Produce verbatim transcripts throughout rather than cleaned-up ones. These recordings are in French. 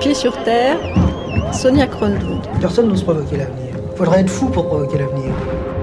Pieds sur terre, Sonia Kronlund. Personne n'ose provoquer l'avenir. Il faudrait être fou pour provoquer l'avenir.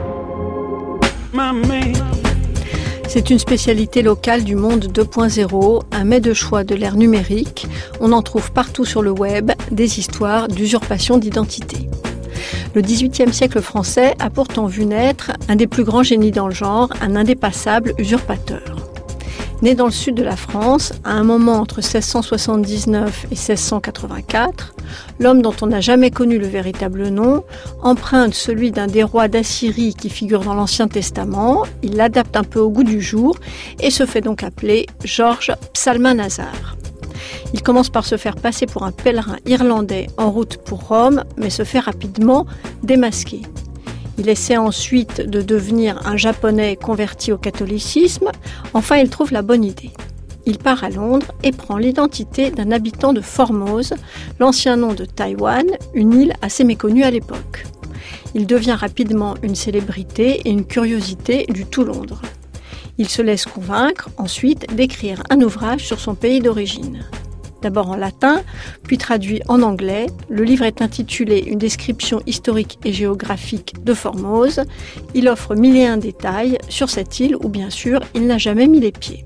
C'est une spécialité locale du monde deux point zéro, un mets de choix de l'ère numérique. On en trouve partout sur le web des histoires d'usurpation d'identité. Le dix-huitième siècle français a pourtant vu naître un des plus grands génies dans le genre, un indépassable usurpateur. Né dans le sud de la France, à un moment entre seize cent soixante-dix-neuf et seize cent quatre-vingt-quatre, l'homme dont on n'a jamais connu le véritable nom emprunte celui d'un des rois d'Assyrie qui figure dans l'Ancien Testament, il l'adapte un peu au goût du jour et se fait donc appeler Georges Psalmanazar. Il commence par se faire passer pour un pèlerin irlandais en route pour Rome, mais se fait rapidement démasquer. Il essaie ensuite de devenir un Japonais converti au catholicisme. Enfin, il trouve la bonne idée. Il part à Londres et prend l'identité d'un habitant de Formose, l'ancien nom de Taïwan, une île assez méconnue à l'époque. Il devient rapidement une célébrité et une curiosité du tout Londres. Il se laisse convaincre ensuite d'écrire un ouvrage sur son pays d'origine. D'abord en latin, puis traduit en anglais, le livre est intitulé « Une description historique et géographique de Formose ». Il offre mille et un détails sur cette île où, bien sûr, il n'a jamais mis les pieds.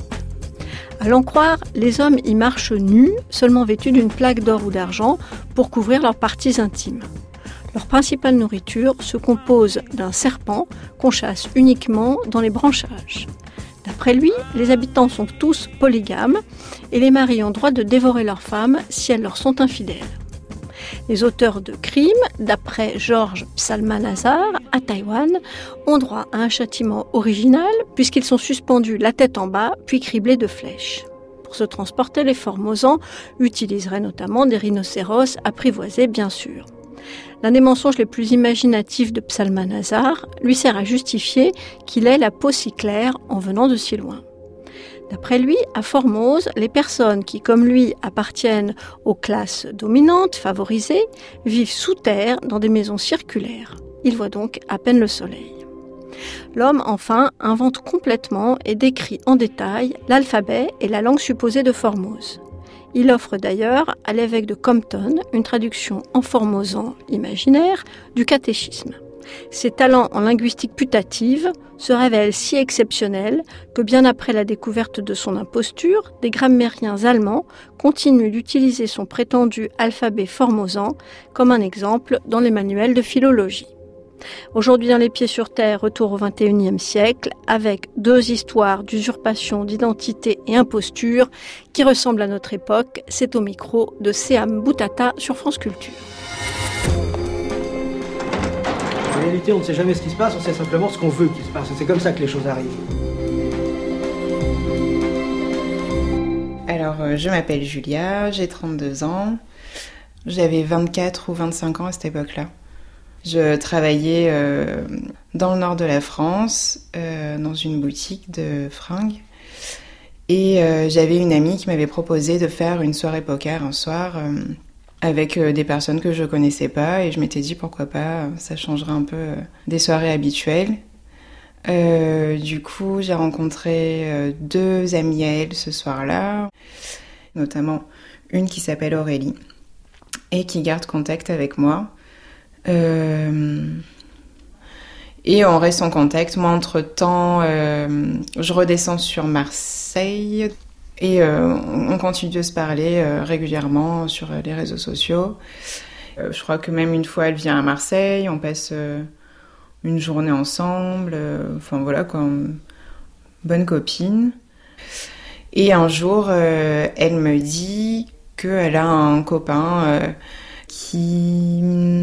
À l'en croire, les hommes y marchent nus, seulement vêtus d'une plaque d'or ou d'argent pour couvrir leurs parties intimes. Leur principale nourriture se compose d'un serpent qu'on chasse uniquement dans les branchages. D'après lui, les habitants sont tous polygames et les maris ont droit de dévorer leurs femmes si elles leur sont infidèles. Les auteurs de crimes, d'après Georges Psalmanazar, à Taïwan, ont droit à un châtiment original puisqu'ils sont suspendus la tête en bas puis criblés de flèches. Pour se transporter, les Formosans utiliseraient notamment des rhinocéros apprivoisés, bien sûr. L'un des mensonges les plus imaginatifs de Psalmanazar lui sert à justifier qu'il ait la peau si claire en venant de si loin. D'après lui, à Formose, les personnes qui, comme lui, appartiennent aux classes dominantes, favorisées, vivent sous terre dans des maisons circulaires. Il voit donc à peine le soleil. L'homme, enfin, invente complètement et décrit en détail l'alphabet et la langue supposée de Formose. Il offre d'ailleurs à l'évêque de Compton une traduction en formosan imaginaire du catéchisme. Ses talents en linguistique putative se révèlent si exceptionnels que bien après la découverte de son imposture, des grammairiens allemands continuent d'utiliser son prétendu alphabet formosan comme un exemple dans les manuels de philologie. Aujourd'hui dans Les Pieds sur terre, retour au vingt et unième siècle, avec deux histoires d'usurpation d'identité et imposture qui ressemblent à notre époque. C'est au micro de Séam Boutata sur France Culture. En réalité, on ne sait jamais ce qui se passe, on sait simplement ce qu'on veut qu'il se passe. Et c'est comme ça que les choses arrivent. Alors, euh, je m'appelle Julia, j'ai trente-deux ans. J'avais vingt-quatre ou vingt-cinq ans à cette époque-là. Je travaillais euh, dans le nord de la France, euh, dans une boutique de fringues. Et euh, j'avais une amie qui m'avait proposé de faire une soirée poker un soir euh, avec euh, des personnes que je connaissais pas. Et je m'étais dit pourquoi pas, ça changerait un peu euh, des soirées habituelles. Euh, du coup, j'ai rencontré euh, deux amies à elle ce soir-là, notamment une qui s'appelle Aurélie et qui garde contact avec moi. Euh, et on reste en contact. Moi, entre-temps, euh, je redescends sur Marseille et euh, on continue de se parler euh, régulièrement sur les réseaux sociaux. Euh, je crois que même une fois, elle vient à Marseille, on passe euh, une journée ensemble. Euh, enfin voilà, comme bonne copine. Et un jour, euh, elle me dit qu'elle a un copain euh, qui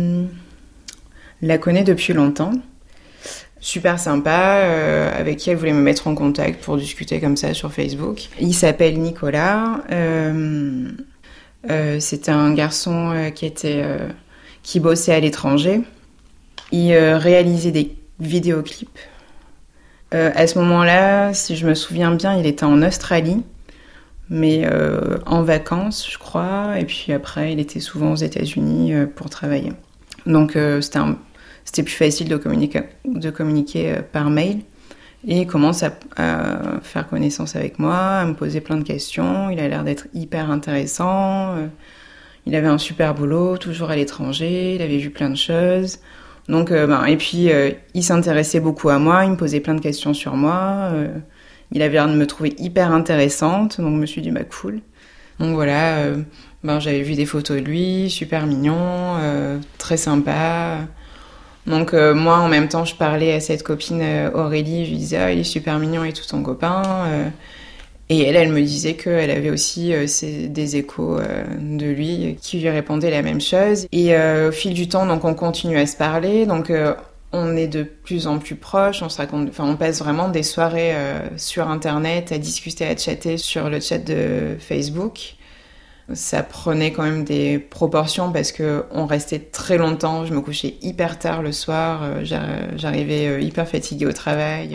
la connaît depuis longtemps, super sympa, euh, avec qui elle voulait me mettre en contact pour discuter comme ça sur Facebook. Il s'appelle Nicolas, euh, euh, c'était un garçon euh, qui, était, euh, qui bossait à l'étranger. Il euh, réalisait des vidéoclips. Euh, à ce moment-là, si je me souviens bien, il était en Australie, mais euh, en vacances, je crois, et puis après, il était souvent aux États-Unis euh, pour travailler. Donc euh, c'était un C'était plus facile de communiquer, de communiquer par mail. Et il commence à, à faire connaissance avec moi, à me poser plein de questions. Il a l'air d'être hyper intéressant. il avait un super boulot, toujours à l'étranger, il avait vu plein de choses. Donc, euh, ben, et puis, euh, il s'intéressait beaucoup à moi, il me posait plein de questions sur moi. Euh, il avait l'air de me trouver hyper intéressante, donc je me suis dit, bah cool. Donc voilà, euh, ben, j'avais vu des photos de lui, super mignon, euh, très sympa. Donc euh, moi, en même temps, je parlais à cette copine euh, Aurélie, je lui disais, ah, il est super mignon et tout ton copain. Euh, et elle, elle me disait qu'elle avait aussi euh, ces, des échos euh, de lui qui lui répondaient la même chose. Et euh, au fil du temps, donc on continue à se parler, donc euh, on est de plus en plus proches, on se raconte, enfin on passe vraiment des soirées euh, sur Internet à discuter, à chatter sur le chat de Facebook. Ça prenait quand même des proportions parce que on restait très longtemps. Je me couchais hyper tard le soir, euh, j'arrivais euh, hyper fatiguée au travail.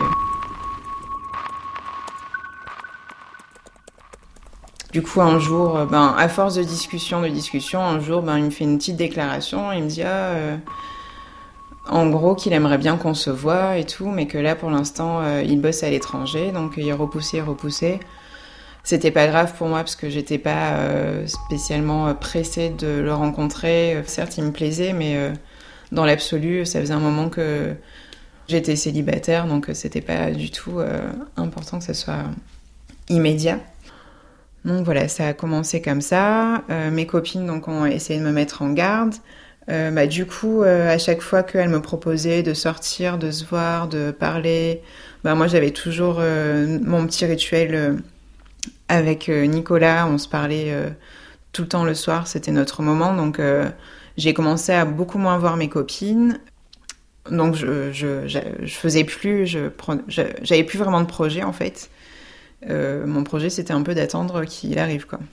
Du coup, un jour, ben, à force de discussion, de discussion, un jour, ben, il me fait une petite déclaration. Il me dit, ah, euh, en gros, qu'il aimerait bien qu'on se voit et tout, mais que là, pour l'instant, euh, il bosse à l'étranger, donc il repoussait, repoussait. C'était pas grave pour moi parce que j'étais pas euh, spécialement pressée de le rencontrer. Certes, il me plaisait, mais euh, dans l'absolu, ça faisait un moment que j'étais célibataire, donc c'était pas du tout euh, important que ça soit immédiat. Donc voilà, ça a commencé comme ça. Euh, mes copines donc, ont essayé de me mettre en garde. Euh, bah, du coup, euh, à chaque fois qu'elles me proposaient de sortir, de se voir, de parler, bah, moi j'avais toujours euh, mon petit rituel euh, avec euh, Nicolas. On se parlait euh, tout le temps le soir, c'était notre moment. Donc euh, j'ai commencé à beaucoup moins voir mes copines. Donc je, je, je, je faisais plus, je, je, j'avais plus vraiment de projet en fait. Euh, mon projet, c'était un peu d'attendre qu'il arrive, quoi.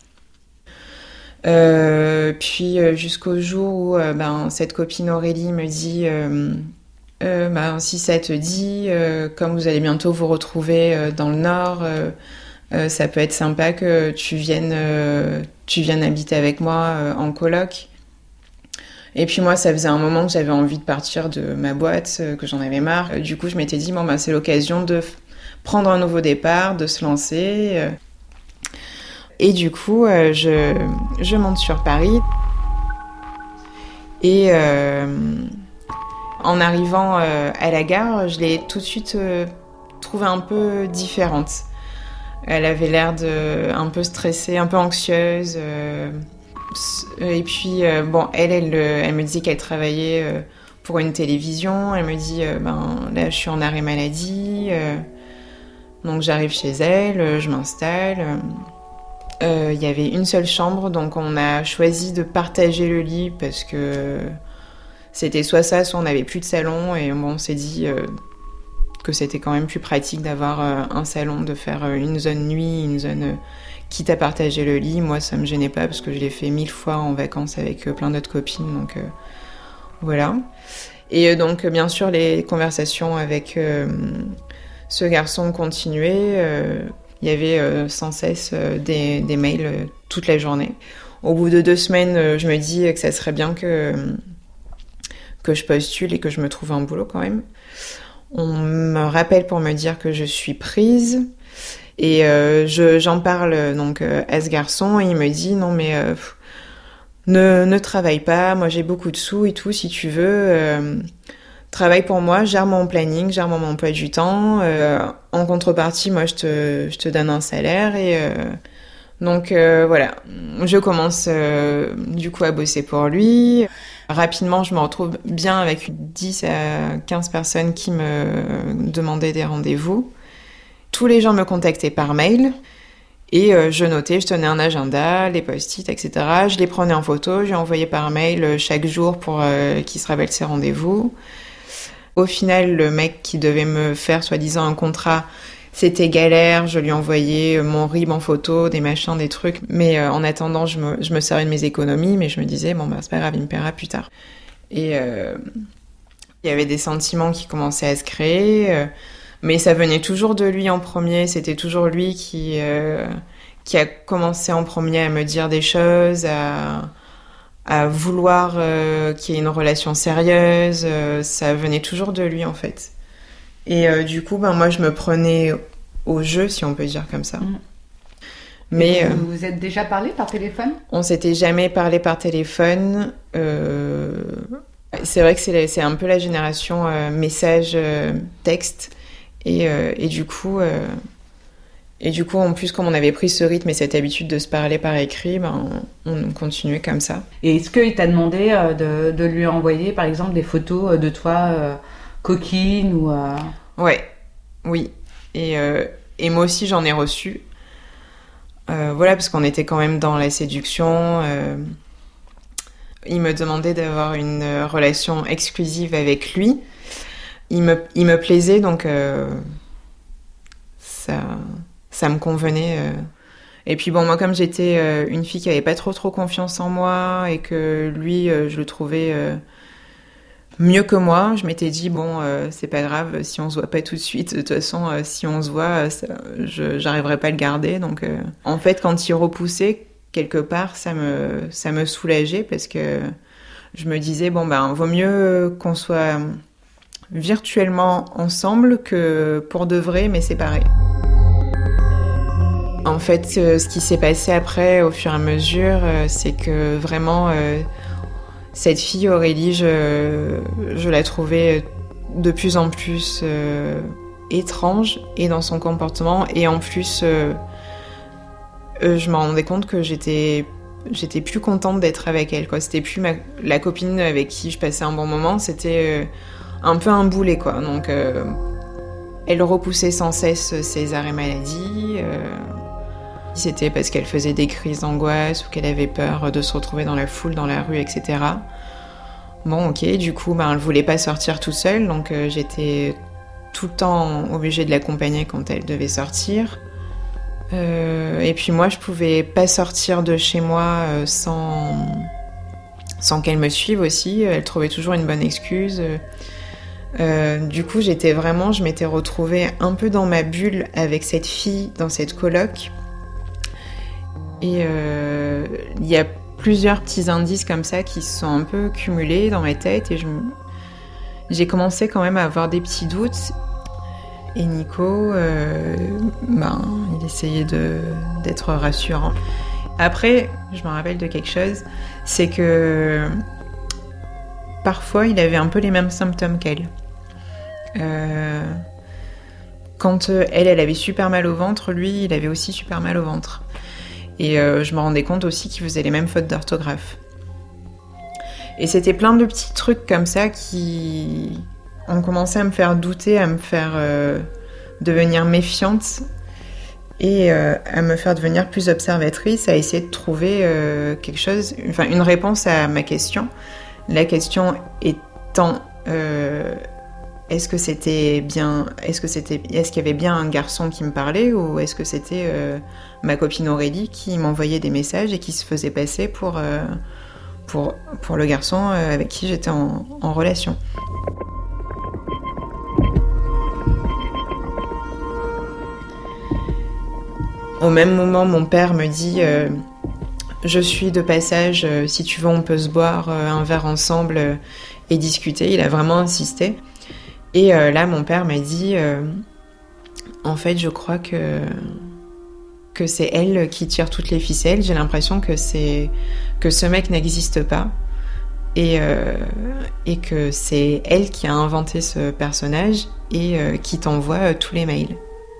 Euh, puis euh, jusqu'au jour où euh, ben, cette copine Aurélie me dit euh, euh, ben, si ça te dit, euh, comme vous allez bientôt vous retrouver euh, dans le Nord, euh, euh, ça peut être sympa que tu viennes, euh, tu viennes habiter avec moi euh, en coloc. Et puis moi, ça faisait un moment que j'avais envie de partir de ma boîte, euh, que j'en avais marre. Euh, du coup, je m'étais dit, bon, ben, c'est l'occasion de prendre un nouveau départ, de se lancer. Et du coup, euh, je, je monte sur Paris. Et euh, en arrivant euh, à la gare, je l'ai tout de suite euh, trouvée un peu différente. Elle avait l'air de, un peu stressée, un peu anxieuse. Euh, et puis, euh, bon, elle, elle, elle me disait qu'elle travaillait euh, pour une télévision. Elle me dit, euh, ben, là, je suis en arrêt maladie. Euh, Donc j'arrive chez elle, je m'installe. Il euh, y avait une seule chambre, donc on a choisi de partager le lit parce que c'était soit ça, soit on n'avait plus de salon. Et bon, on s'est dit euh, que c'était quand même plus pratique d'avoir euh, un salon, de faire euh, une zone nuit, une zone euh, quitte à partager le lit. Moi, ça me gênait pas parce que je l'ai fait mille fois en vacances avec euh, plein d'autres copines. Donc euh, voilà. Et euh, donc, bien sûr, les conversations avec... Euh, Ce garçon continuait, euh, il y avait euh, sans cesse euh, des, des mails euh, toute la journée. Au bout de deux semaines, euh, je me dis que ça serait bien que, que je postule et que je me trouve un boulot quand même. On me rappelle pour me dire que je suis prise et euh, je, j'en parle donc euh, à ce garçon et il me dit non mais euh, ne, ne travaille pas, moi j'ai beaucoup de sous et tout, si tu veux... Euh, Travaille pour moi, gère mon planning, gère mon emploi du temps. Euh, en contrepartie, moi, je te, je te donne un salaire. Et euh, donc, euh, voilà. Je commence euh, du coup à bosser pour lui. Rapidement, je me retrouve bien avec dix à quinze personnes qui me demandaient des rendez-vous. Tous les gens me contactaient par mail. Et euh, je notais, je tenais un agenda, les post-it, et cetera. Je les prenais en photo, je les envoyais par mail chaque jour pour euh, qu'ils se rappellent ses rendez-vous. Au final, le mec qui devait me faire soi-disant un contrat, c'était galère. Je lui envoyais mon R I B en photo, des machins, des trucs. Mais euh, en attendant, je me, je me servais de mes économies, mais je me disais, bon, bah, c'est pas grave, il me paiera plus tard. Et euh, il y avait des sentiments qui commençaient à se créer, euh, mais ça venait toujours de lui en premier. C'était toujours lui qui, euh, qui a commencé en premier à me dire des choses, à... à vouloir euh, qu'il y ait une relation sérieuse, euh, ça venait toujours de lui en fait. Et euh, du coup, ben, moi je me prenais au jeu, si on peut dire comme ça. Mmh. Mais vous vous êtes déjà parlé par téléphone ? On s'était jamais parlé par téléphone. Euh... C'est vrai que c'est, c'est un peu la génération euh, message euh, texte et, euh, et du coup euh, et du coup en plus comme on avait pris ce rythme et cette habitude de se parler par écrit, ben on, on continuait comme ça. Et est-ce qu'il t'a demandé euh, de, de lui envoyer par exemple des photos de toi euh, coquine ou euh... Ouais, oui. Et euh, et moi aussi j'en ai reçu. Euh, voilà, parce qu'on était quand même dans la séduction. Euh... Il me demandait d'avoir une relation exclusive avec lui. Il me, il me plaisait, donc euh, ça, ça me convenait. Euh. Et puis bon, moi, comme j'étais euh, une fille qui avait pas trop trop confiance en moi et que lui, euh, je le trouvais euh, mieux que moi, je m'étais dit bon, euh, c'est pas grave si on se voit pas tout de suite. De toute façon, euh, si on se voit, ça, je, j'arriverai pas à le garder. Donc, euh, en fait, quand il repoussait, quelque part, ça me, ça me soulageait parce que je me disais, bon, ben, vaut mieux qu'on soit virtuellement ensemble que pour de vrai, mais séparés. En fait, ce qui s'est passé après, au fur et à mesure, c'est que vraiment, cette fille, Aurélie, je, je la trouvais de plus en plus euh, étrange et dans son comportement. Et en plus... Euh, Euh, je me rendais compte que j'étais, j'étais plus contente d'être avec elle, quoi. C'était plus ma, la copine avec qui je passais un bon moment, c'était euh, un peu un boulet, quoi. Donc, euh, elle repoussait sans cesse ses arrêts maladie. Euh, c'était parce qu'elle faisait des crises d'angoisse ou qu'elle avait peur de se retrouver dans la foule, dans la rue, et cetera. Bon, ok, du coup, ben, elle voulait pas sortir toute seule, donc euh, j'étais tout le temps obligée de l'accompagner quand elle devait sortir. Euh, et puis moi, je pouvais pas sortir de chez moi euh, sans, sans qu'elle me suive aussi. Elle trouvait toujours une bonne excuse. Euh, du coup, j'étais vraiment, je m'étais retrouvée un peu dans ma bulle avec cette fille, dans cette coloc. Et euh, il y a plusieurs petits indices comme ça qui se sont un peu cumulés dans ma tête. Et je, j'ai commencé quand même à avoir des petits doutes. Et Nico, euh, ben, il essayait de, d'être rassurant. Après, je me rappelle de quelque chose, c'est que parfois, il avait un peu les mêmes symptômes qu'elle. Euh, quand elle, elle avait super mal au ventre, lui, il avait aussi super mal au ventre. Et euh, je me rendais compte aussi qu'il faisait les mêmes fautes d'orthographe. Et c'était plein de petits trucs comme ça qui... ont commencé à me faire douter, à me faire euh, devenir méfiante et euh, à me faire devenir plus observatrice, à essayer de trouver euh, quelque chose, enfin une réponse à ma question. La question étant euh, est-ce que c'était bien, est-ce que c'était, est-ce qu'il y avait bien un garçon qui me parlait ou est-ce que c'était euh, ma copine Aurélie qui m'envoyait des messages et qui se faisait passer pour euh, pour pour le garçon avec qui j'étais en, en relation. Au même moment, mon père me dit euh, « Je suis de passage, euh, si tu veux, on peut se boire euh, un verre ensemble euh, et discuter. » Il a vraiment insisté. Et euh, là, mon père m'a dit euh, « En fait, je crois que, que c'est elle qui tire toutes les ficelles. J'ai l'impression que, c'est, que ce mec n'existe pas. Et, euh, et que c'est elle qui a inventé ce personnage et euh, qui t'envoie euh, tous les mails. »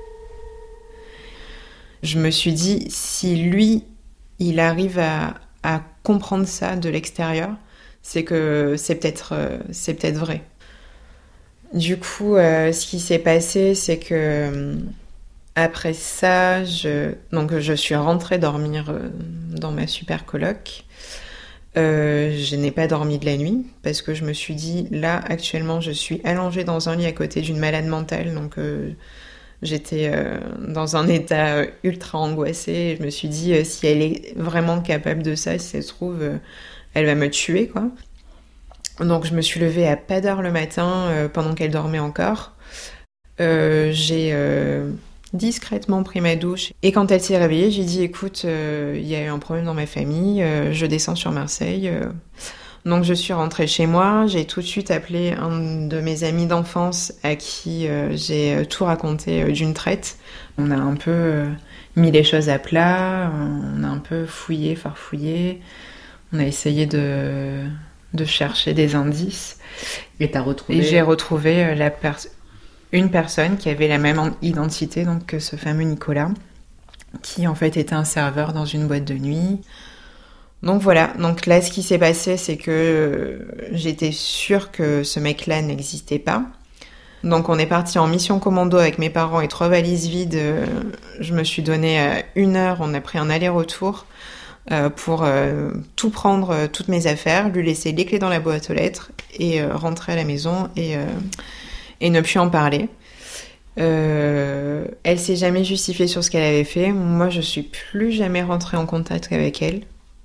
Je me suis dit, si lui, il arrive à, à comprendre ça de l'extérieur, c'est que c'est peut-être, euh, c'est peut-être vrai. Du coup, euh, ce qui s'est passé, c'est que euh, après ça, je, donc je suis rentrée dormir euh, dans ma super coloc. Euh, je n'ai pas dormi de la nuit parce que je me suis dit, là, actuellement, je suis allongée dans un lit à côté d'une malade mentale, donc... Euh, J'étais euh, dans un état euh, ultra angoissé. Et je me suis dit, euh, si elle est vraiment capable de ça, si elle se trouve, euh, elle va me tuer, quoi. Donc je me suis levée à pas d'heure le matin euh, pendant qu'elle dormait encore. Euh, j'ai euh, discrètement pris ma douche. Et quand elle s'est réveillée, j'ai dit, écoute, il euh, y a eu un problème dans ma famille, euh, je descends sur Marseille. Euh, Donc je suis rentrée chez moi, j'ai tout de suite appelé un de mes amis d'enfance à qui euh, j'ai tout raconté euh, d'une traite. On a un peu euh, mis les choses à plat, on a un peu fouillé, farfouillé, on a essayé de, de chercher des indices. Et t'as retrouvé... Et j'ai retrouvé euh, la pers- une personne qui avait la même identité donc, que ce fameux Nicolas, qui en fait était un serveur dans une boîte de nuit. Donc voilà, donc là ce qui s'est passé c'est que j'étais sûre que ce mec-là n'existait pas. Donc on est parti en mission commando avec mes parents et trois valises vides. Je me suis donné une heure, on a pris un aller-retour pour tout prendre, toutes mes affaires, lui laisser les clés dans la boîte aux lettres et rentrer à la maison et, et ne plus en parler. Euh, elle s'est jamais justifiée sur ce qu'elle avait fait. Moi je suis plus jamais rentrée en contact avec elle.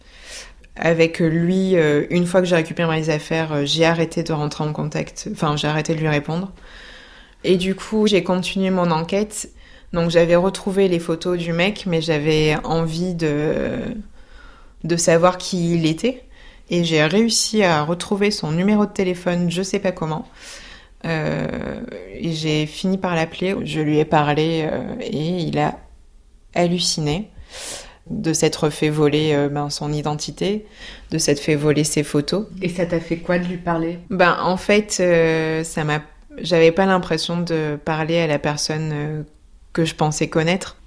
Avec lui, euh, une fois que j'ai récupéré mes affaires, euh, j'ai arrêté de rentrer en contact, enfin j'ai arrêté de lui répondre. Et du coup, j'ai continué mon enquête. Donc j'avais retrouvé les photos du mec, mais j'avais envie de, de savoir qui il était. Et j'ai réussi à retrouver son numéro de téléphone, je sais pas comment. Euh, et j'ai fini par l'appeler, je lui ai parlé euh, et il a halluciné de s'être fait voler euh, ben, son identité, de s'être fait voler ses photos. Et ça t'a fait quoi de lui parler ? Ben en fait, euh, ça m'a, j'avais pas l'impression de parler à la personne euh, que je pensais connaître.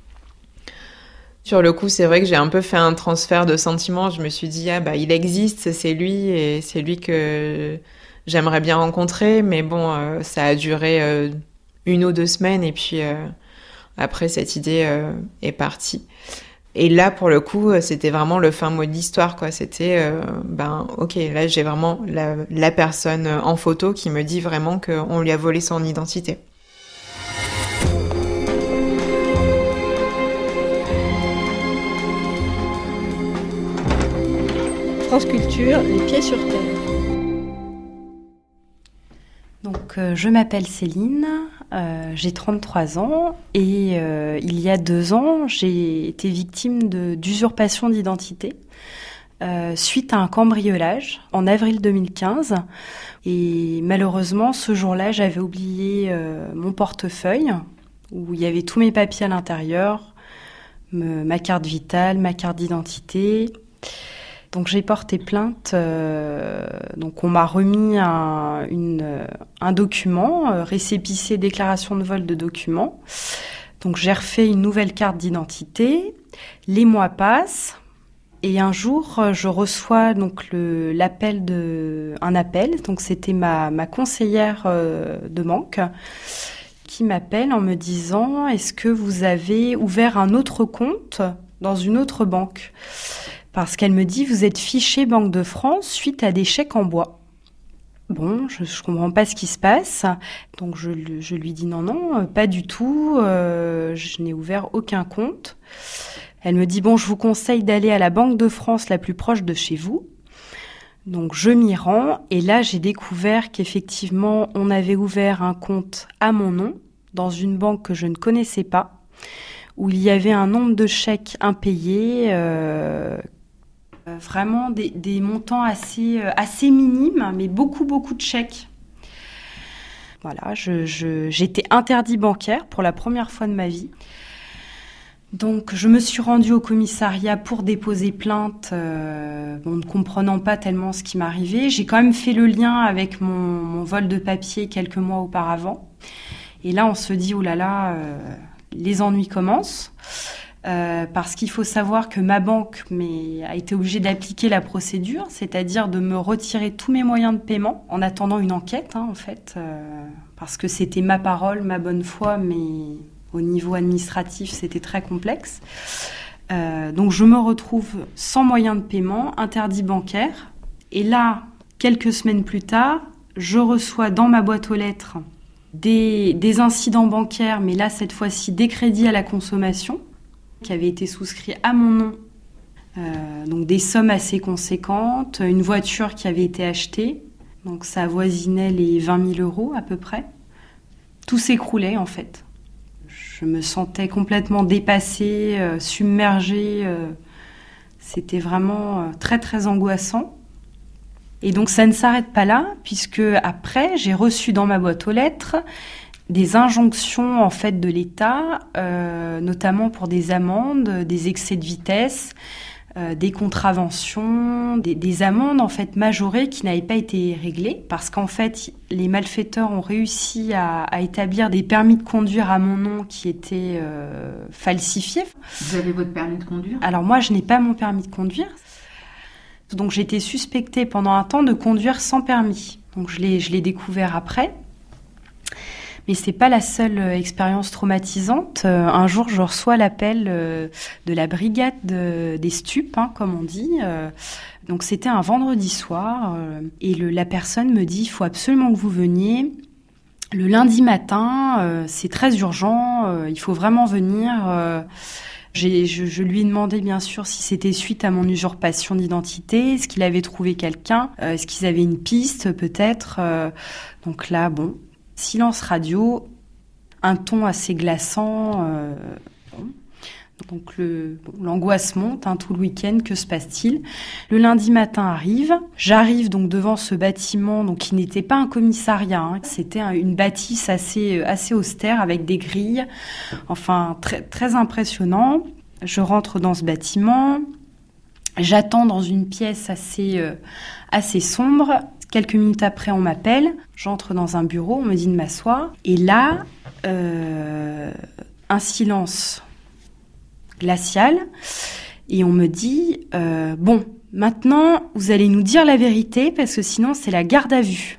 Sur le coup, c'est vrai que j'ai un peu fait un transfert de sentiments. Je me suis dit ah bah il existe, c'est lui et c'est lui que j'aimerais bien rencontrer, mais bon, euh, ça a duré euh, une ou deux semaines et puis euh, après cette idée euh, est partie. Et là, pour le coup, c'était vraiment le fin mot de l'histoire, quoi. C'était, euh, ben, ok, là, j'ai vraiment la, la personne en photo qui me dit vraiment qu'on lui a volé son identité. France Culture, les pieds sur terre. Donc, euh, je m'appelle Céline, euh, j'ai trente-trois ans et euh, il y a deux ans, j'ai été victime de, d'usurpation d'identité euh, suite à un cambriolage en avril deux mille quinze. Et malheureusement, ce jour-là, j'avais oublié euh, mon portefeuille où il y avait tous mes papiers à l'intérieur, me, ma carte vitale, ma carte d'identité. Donc j'ai porté plainte, euh, donc on m'a remis un, une, un document, euh, récépissé déclaration de vol de document. Donc j'ai refait une nouvelle carte d'identité, les mois passent et un jour je reçois donc le, l'appel de, un appel, donc c'était ma, ma conseillère euh, de banque qui m'appelle en me disant « Est-ce que vous avez ouvert un autre compte dans une autre banque ?» Parce qu'elle me dit, vous êtes fiché Banque de France suite à des chèques en bois. Bon, je ne comprends pas ce qui se passe. Donc je, je lui dis non, non, pas du tout. Euh, je n'ai ouvert aucun compte. Elle me dit, bon, je vous conseille d'aller à la Banque de France la plus proche de chez vous. Donc je m'y rends. Et là, j'ai découvert qu'effectivement, on avait ouvert un compte à mon nom dans une banque que je ne connaissais pas, où il y avait un nombre de chèques impayés, euh, vraiment des, des montants assez, assez minimes, mais beaucoup, beaucoup de chèques. Voilà, je, je, j'étais interdit bancaire pour la première fois de ma vie. Donc, je me suis rendue au commissariat pour déposer plainte, euh, bon, ne comprenant pas tellement ce qui m'arrivait. J'ai quand même fait le lien avec mon, mon vol de papier quelques mois auparavant. Et là, on se dit, oh là là, euh, les ennuis commencent. Euh, parce qu'il faut savoir que ma banque mais, a été obligée d'appliquer la procédure, c'est-à-dire de me retirer tous mes moyens de paiement en attendant une enquête, hein, en fait, euh, parce que c'était ma parole, ma bonne foi, mais au niveau administratif, c'était très complexe. Euh, donc je me retrouve sans moyens de paiement, interdit bancaire. Et là, quelques semaines plus tard, je reçois dans ma boîte aux lettres des, des incidents bancaires, mais là, cette fois-ci, des crédits à la consommation, qui avait été souscrit à mon nom, euh, donc des sommes assez conséquentes, une voiture qui avait été achetée, donc ça avoisinait les vingt mille euros à peu près. Tout s'écroulait en fait. Je me sentais complètement dépassée, euh, submergée. Euh, c'était vraiment euh, très très angoissant. Et donc ça ne s'arrête pas là, puisque après, j'ai reçu dans ma boîte aux lettres des injonctions en fait de l'État, euh, notamment pour des amendes, des excès de vitesse, euh, des contraventions, des, des amendes en fait majorées qui n'avaient pas été réglées, parce qu'en fait les malfaiteurs ont réussi à, à établir des permis de conduire à mon nom qui étaient euh, falsifiés. Vous avez votre permis de conduire ? Alors moi, je n'ai pas mon permis de conduire. Donc j'ai été suspectée pendant un temps de conduire sans permis. Donc je l'ai, je l'ai découvert après. Mais c'est pas la seule euh, expérience traumatisante. Euh, un jour, je reçois l'appel euh, de la brigade de, des stupes, hein, comme on dit. Euh, donc c'était un vendredi soir. Euh, et le, la personne me dit, il faut absolument que vous veniez. Le lundi matin, euh, c'est très urgent. Euh, il faut vraiment venir. Euh, J'ai, je, je lui ai demandé bien sûr si c'était suite à mon usurpation d'identité, est-ce qu'il avait trouvé quelqu'un, euh, est-ce qu'ils avaient une piste peut-être. Euh, donc là, bon, silence radio, un ton assez glaçant. Euh, bon. Donc le, bon, l'angoisse monte, hein, tout le week-end, que se passe-t-il ? Le lundi matin arrive, j'arrive donc devant ce bâtiment donc, qui n'était pas un commissariat, hein, c'était un, une bâtisse assez, assez austère avec des grilles, enfin très, très impressionnant. Je rentre dans ce bâtiment, j'attends dans une pièce assez, euh, assez sombre. Quelques minutes après, on m'appelle, j'entre dans un bureau, on me dit de m'asseoir, et là, euh, un silence glacial, et on me dit euh, bon, maintenant vous allez nous dire la vérité parce que sinon c'est la garde à vue.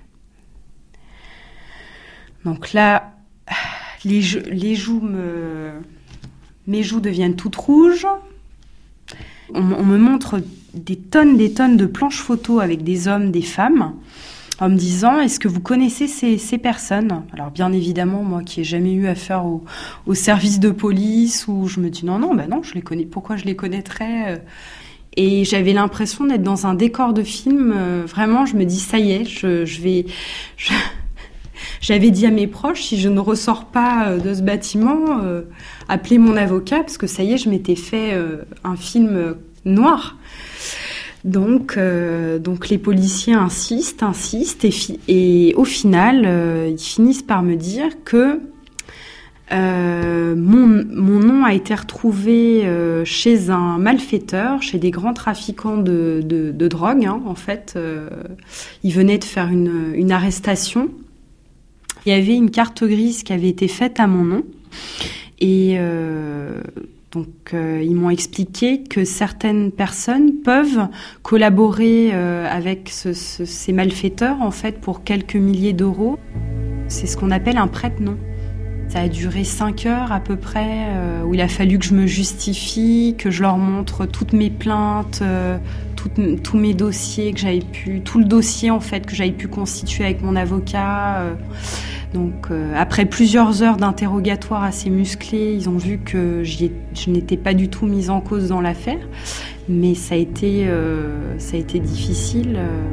Donc là, les, les joues me, mes joues deviennent toutes rouges. On, on me montre des tonnes, des tonnes de planches photos avec des hommes, des femmes, en me disant, est-ce que vous connaissez ces, ces personnes ? Alors bien évidemment, moi qui n'ai jamais eu affaire au, au service de police, où je me dis, non, non, bah non, je les connais, pourquoi je les connaîtrais ? Et j'avais l'impression d'être dans un décor de film. Vraiment, je me dis, ça y est, je, je vais... Je... J'avais dit à mes proches, si je ne ressors pas de ce bâtiment, euh, appelez mon avocat, parce que ça y est, je m'étais fait euh, un film noir. Donc, euh, donc les policiers insistent, insistent, et, fi- et au final, euh, ils finissent par me dire que euh, mon, mon nom a été retrouvé euh, chez un malfaiteur, chez des grands trafiquants de, de, de drogue. Hein, en fait, euh, ils venaient de faire une, une arrestation. Il y avait une carte grise qui avait été faite à mon nom, et euh, donc euh, ils m'ont expliqué que certaines personnes peuvent collaborer euh, avec ce, ce, ces malfaiteurs en fait pour quelques milliers d'euros. C'est ce qu'on appelle un prête-nom. Ça a duré cinq heures à peu près, euh, où il a fallu que je me justifie, que je leur montre toutes mes plaintes, euh, toutes, tous mes dossiers que j'avais pu, tout le dossier en fait que j'avais pu constituer avec mon avocat. Euh, donc euh, après plusieurs heures d'interrogatoire assez musclés, ils ont vu que j'y ai, je n'étais pas du tout mise en cause dans l'affaire, mais ça a été, euh, ça a été difficile. Euh,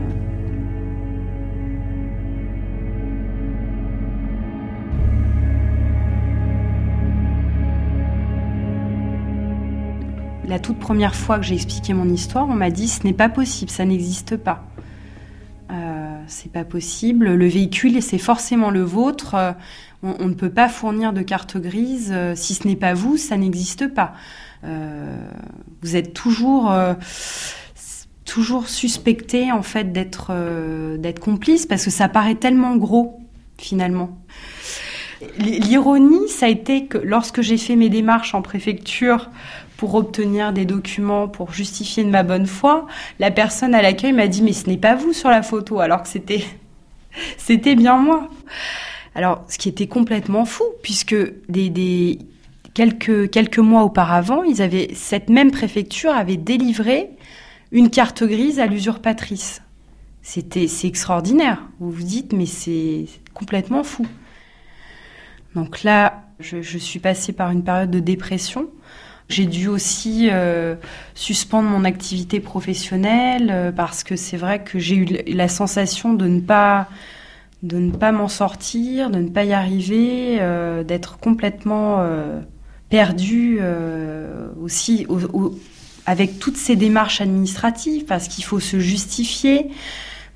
La toute première fois que j'ai expliqué mon histoire, on m'a dit « ce n'est pas possible, ça n'existe pas euh, ». C'est pas possible, le véhicule, c'est forcément le vôtre, euh, on, on ne peut pas fournir de carte grise, euh, si ce n'est pas vous, ça n'existe pas. Euh, vous êtes toujours, euh, toujours suspecté en fait d'être, euh, d'être complice, parce que ça paraît tellement gros, finalement. L'ironie, ça a été que lorsque j'ai fait mes démarches en préfecture pour obtenir des documents, pour justifier de ma bonne foi, la personne à l'accueil m'a dit « mais ce n'est pas vous sur la photo », alors que c'était, c'était bien moi. Alors, ce qui était complètement fou, puisque des, des, quelques, quelques mois auparavant, ils avaient, cette même préfecture avait délivré une carte grise à l'usurpatrice. C'était, c'est extraordinaire. Vous vous dites « mais c'est complètement fou ». Donc là, je, je suis passée par une période de dépression. J'ai dû aussi euh, suspendre mon activité professionnelle euh, parce que c'est vrai que j'ai eu la sensation de ne pas, de ne pas m'en sortir, de ne pas y arriver, euh, d'être complètement euh, perdue euh, aussi au, au, avec toutes ces démarches administratives parce qu'il faut se justifier.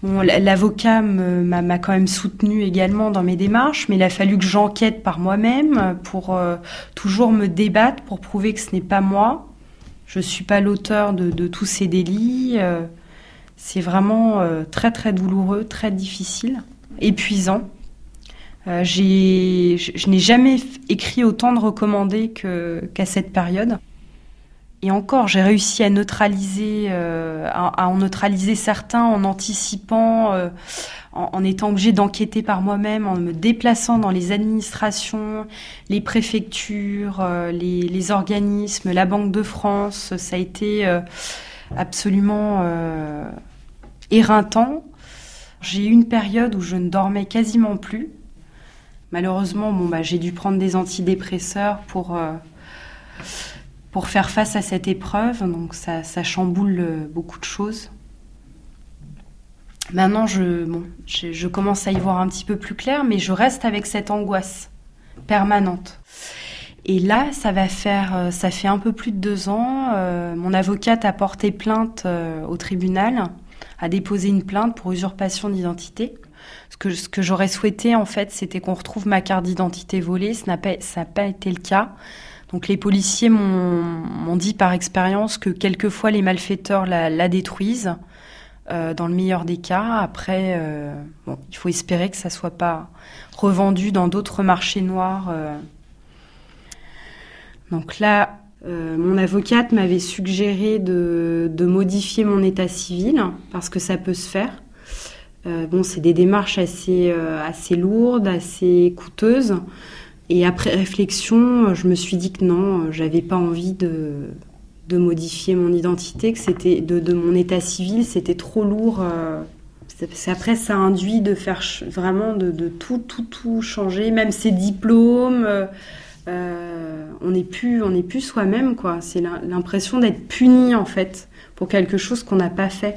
Bon, l'avocat me, m'a, m'a quand même soutenue également dans mes démarches, mais il a fallu que j'enquête par moi-même pour euh, toujours me débattre, pour prouver que ce n'est pas moi. Je ne suis pas l'auteur de, de tous ces délits. Euh, c'est vraiment euh, très très douloureux, très difficile, épuisant. Euh, j'ai, je, je n'ai jamais écrit autant de recommandés que, qu'à cette période. Et encore, j'ai réussi à neutraliser, euh, à, à en neutraliser certains en anticipant, euh, en, en étant obligée d'enquêter par moi-même, en me déplaçant dans les administrations, les préfectures, euh, les, les organismes, la Banque de France. Ça a été euh, absolument euh, éreintant. J'ai eu une période où je ne dormais quasiment plus. Malheureusement, bon, bah, j'ai dû prendre des antidépresseurs pour... Euh, pour faire face à cette épreuve, donc ça, ça chamboule beaucoup de choses. Maintenant, je, bon, je, je commence à y voir un petit peu plus clair, mais je reste avec cette angoisse permanente. Et là, ça va faire, ça fait un peu plus de deux ans. Euh, mon avocate a porté plainte euh, au tribunal, a déposé une plainte pour usurpation d'identité. Ce que, ce que j'aurais souhaité, en fait, c'était qu'on retrouve ma carte d'identité volée. Ça n'a pas, ça n'a pas été le cas. Donc les policiers m'ont, m'ont dit par expérience que quelquefois les malfaiteurs la, la détruisent, euh, dans le meilleur des cas. Après, euh, bon, il faut espérer que ça ne soit pas revendu dans d'autres marchés noirs. Euh. Donc là, euh, mon avocate m'avait suggéré de, de modifier mon état civil, parce que ça peut se faire. Euh, bon, c'est des démarches assez, euh, assez lourdes, assez coûteuses. Et après réflexion, je me suis dit que non, j'avais pas envie de, de modifier mon identité, que c'était de, de mon état civil, c'était trop lourd. Euh, c'est, après, ça induit de faire ch- vraiment de, de tout, tout, tout changer, même ses diplômes. Euh, on n'est plus, on n'est plus soi-même, quoi. C'est l'impression d'être puni en fait pour quelque chose qu'on n'a pas fait.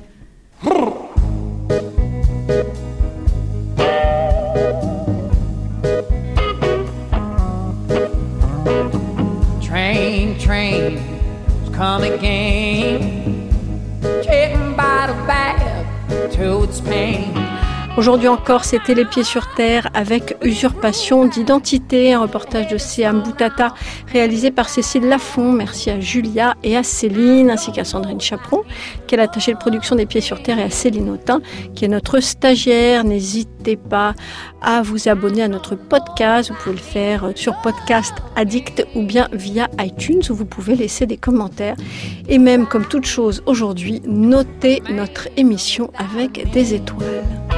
Train come again, taken by the back to its pain. Aujourd'hui encore, c'était Les Pieds sur Terre avec Usurpation d'identité, un reportage de Séam Boutata réalisé par Cécile Lafont. Merci à Julia et à Céline, ainsi qu'à Sandrine Chaperon, qui est l'attachée de production des Pieds sur Terre, et à Céline Autain, qui est notre stagiaire. N'hésitez pas à vous abonner à notre podcast. Vous pouvez le faire sur Podcast Addict ou bien via iTunes, où vous pouvez laisser des commentaires. Et même, comme toute chose aujourd'hui, notez notre émission avec des étoiles.